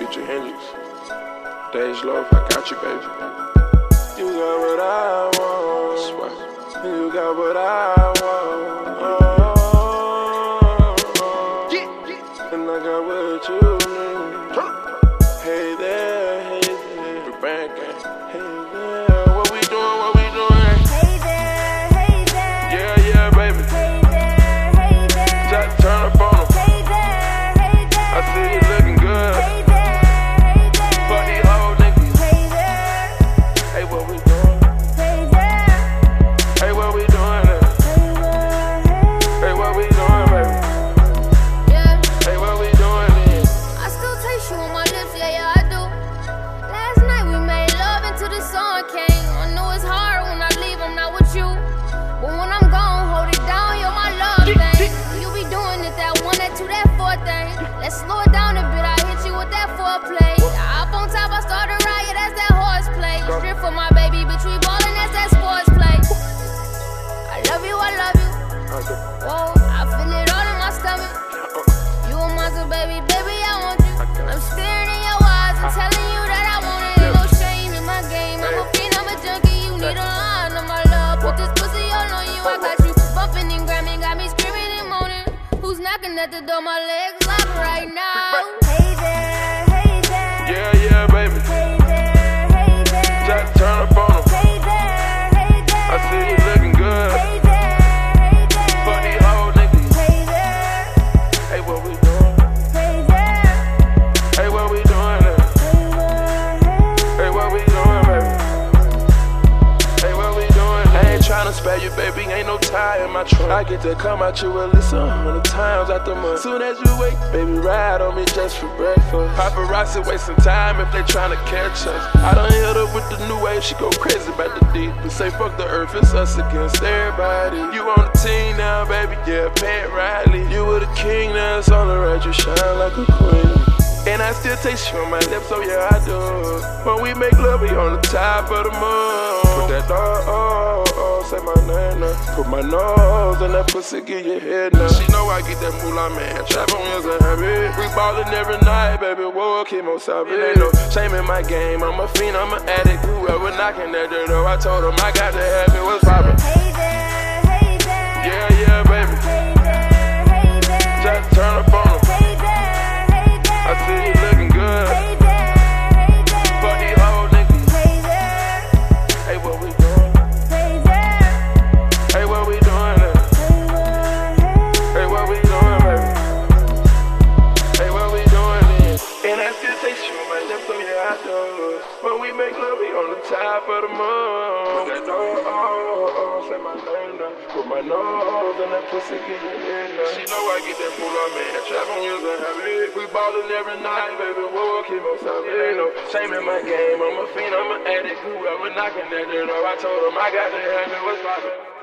Future Hendrix. Dej Loaf, I got you, baby. You got what I want. Swear. You got what I want. And I got what you need. Hey there, the brand gang. Hey there, what we doing, what we doing? Hey there, Yeah, yeah, baby. hey there, Just turn up on them. hey there, I see you looking good. hey there, Fuck these whole niggas. hey there, Hey, what we doing? hey there, Hey, what we doing? Hey, what we doing, baby? yeah. Hey, what we doing then? I still taste you on my lips, yeah, I do. Last night we made love until the sun came. I know it's hard when I leave, I'm not with you. But when I'm gone, hold it down, you're my love thing. You be doing it, that one, that two, that four thing. Let's slow it down a bit, I hit you with that foreplay. I up on top, I start a riot, that's that horseplay. Strip for my baby, bitch, we ballin', that's that sports play. I love you, I love you. Whoa, I feel it all in my stomach. You a monster, baby, baby, I want you. I'm staring in your eyes and telling you that I want it. Ain't no shame in my game. I'm a fiend, I'm a junkie. You need a line of my love. Put this pussy all on you. I got you bumping and grabbing, got me screaming and moaning. Who's knocking at the door? My legs lock right now. Hey there, hey there. Yeah, yeah, baby. Hey there, hey there. Just turn up on them. Hey there, hey there. I see you looking good. Hey there, hey there. Fuck these whole niggas. Hey there, Hey, what we doing? hey there. Hey, what we doing? Hey, what we doing, baby? Hey, what we doing? I ain't tryna spare you, baby. Ain't no tie in my trunk. I get to come at you at least 100 times out the month. Soon as you wake, baby, ride on me just for breakfast. Paparazzi wasting time if they tryna catch us. I done hit her with the new wave, she go crazy about the deep. We say fuck the earth, it's us against everybody. You on the team now, baby, yeah, Pat Riley. You were the king, now it's only right you shine like a queen. And I still taste you on my lips, so yeah, I do. When we make love, we on the top of the moon. Put that say my name now. Put my nose in that pussy, get your head now. She know I get that moolah, man. Trap on wheels and habit. We ballin' every night, baby. Whoa, chemo savage. Ain't no shame in my game. I'm a fiend, I'm an addict. Whoever knocking at the door, I told him I got to have it. What's poppin'? Hey there, hey there. Yeah, yeah, baby. Hey there, hey there. Just turn up on them. Hey there, hey there. I see you looking good. Hey there, hey there. Fuck these whole niggas. Hey there, Hey, what we doing? hey there. Hey, what we doing? Hey, what we doing, baby? Hey, what we doing then? And I still taste you on my lips, so yeah, I do. When we make love, we on the top of the moon. Put that say my name now. Put my nose in that pussy, get your head now. She know I get that moolah, man. Trap on wheels and habit. We ballin' every night, baby. Whoa, chemo savage. Ain't no shame in my game. I'm a fiend, I'm an addict. Whoever knocking at the door, I told him I got to have it. What's poppin'?